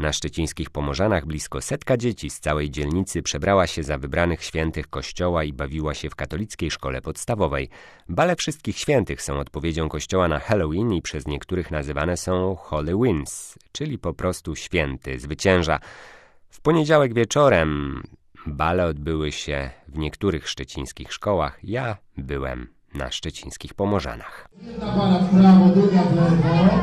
Na szczecińskich Pomorzanach blisko 100 dzieci z całej dzielnicy przebrała się za wybranych świętych kościoła i bawiła się w katolickiej szkole podstawowej. Bale Wszystkich Świętych są odpowiedzią kościoła na Halloween i przez niektórych nazywane są Holy Wins, czyli po prostu święty zwycięża. W poniedziałek wieczorem bale odbyły się w niektórych szczecińskich szkołach. Ja byłem na szczecińskich Pomorzanach. Jedna para w prawo, druga w lewo.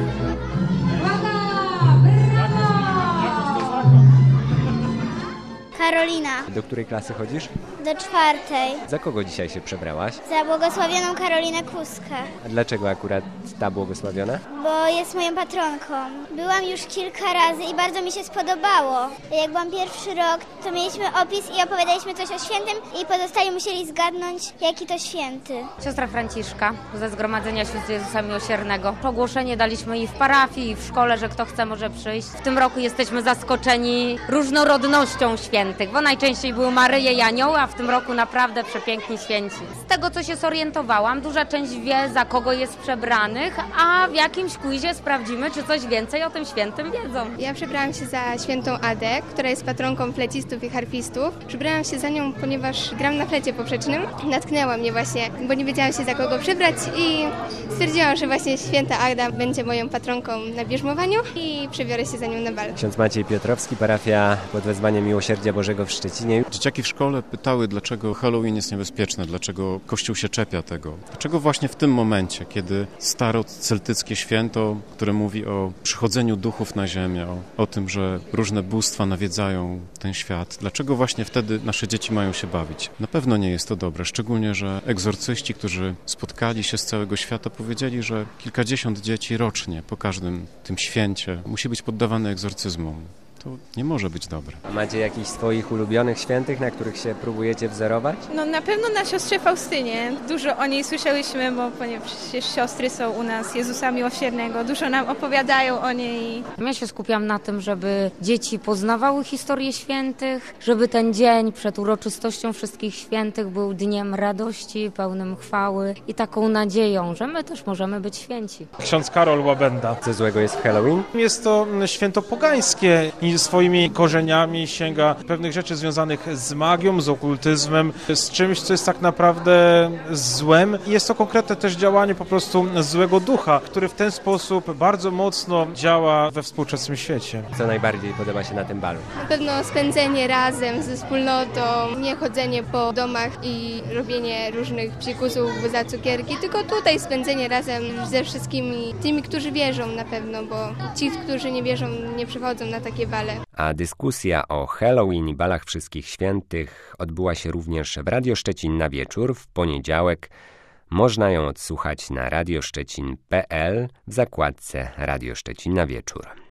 Karolina. Do której klasy chodzisz? Do 4. Za kogo dzisiaj się przebrałaś? Za błogosławioną Karolinę Kuskę, A dlaczego akurat ta błogosławiona? bo jest moją patronką. Byłam już kilka razy i bardzo mi się spodobało. Jak byłam pierwszy rok, to mieliśmy opis i opowiadaliśmy coś o świętym i pozostali musieli zgadnąć, jaki to święty. Siostra Franciszka ze Zgromadzenia Sióstr Jezusa Miłosiernego. Ogłoszenie daliśmy i w parafii, i w szkole, że kto chce może przyjść. W tym roku jesteśmy zaskoczeni różnorodnością świętych, bo najczęściej były Maryje i Anioły, a w tym roku naprawdę przepiękni święci. Z tego, co się zorientowałam, duża część wie, za kogo jest przebranych, a w jakimś quizie sprawdzimy, czy coś więcej o tym świętym wiedzą. Ja przebrałam się za świętą Adę, która jest patronką flecistów i harfistów. Przebrałam się za nią, ponieważ gram na flecie poprzecznym. Natknęła mnie właśnie, bo nie wiedziałam się za kogo przebrać i stwierdziłam, że właśnie święta Ada będzie moją patronką na bierzmowaniu i przebiorę się za nią na bal. Ksiądz Maciej Piotrowski, parafia pod wezwaniem Miłosierdzia Bożego w Szczecinie. Dzieciaki w szkole pytały, dlaczego Halloween jest niebezpieczny, dlaczego Kościół się czepia tego. Dlaczego właśnie w tym momencie, kiedy staroceltyckie święto, które mówi o przychodzeniu duchów na ziemię, o tym, że różne bóstwa nawiedzają ten świat, dlaczego właśnie wtedy nasze dzieci mają się bawić? Na pewno nie jest to dobre, szczególnie, że egzorcyści, którzy spotkali się z całego świata, powiedzieli, że kilkadziesiąt dzieci rocznie po każdym tym święcie musi być poddawane egzorcyzmom. To nie może być dobre. A macie jakichś swoich ulubionych świętych, na których się próbujecie wzorować? No na pewno na siostrze Faustynie. Dużo o niej słyszałyśmy, bo ponieważ przecież siostry są u nas Jezusa Miłosiernego. Dużo nam opowiadają o niej. Ja się skupiam na tym, żeby dzieci poznawały historię świętych, żeby ten dzień przed uroczystością Wszystkich Świętych był dniem radości, pełnym chwały i taką nadzieją, że my też możemy być święci. Ksiądz Karol Łabęda. Co złego jest w Halloween? Jest to święto pogańskie i swoimi korzeniami sięga pewnych rzeczy związanych z magią, z okultyzmem, z czymś, co jest tak naprawdę złem. Jest to konkretne też działanie po prostu złego ducha, który w ten sposób bardzo mocno działa we współczesnym świecie. Co najbardziej podoba się na tym balu? Na pewno spędzenie razem ze wspólnotą, nie chodzenie po domach i robienie różnych psikusów za cukierki, tylko tutaj spędzenie razem ze wszystkimi tymi, którzy wierzą na pewno, bo ci, którzy nie wierzą, nie przychodzą na takie bale. A dyskusja o Halloween i balach Wszystkich Świętych odbyła się również w Radio Szczecin na wieczór w poniedziałek. Można ją odsłuchać na radioszczecin.pl w zakładce Radio Szczecin na wieczór.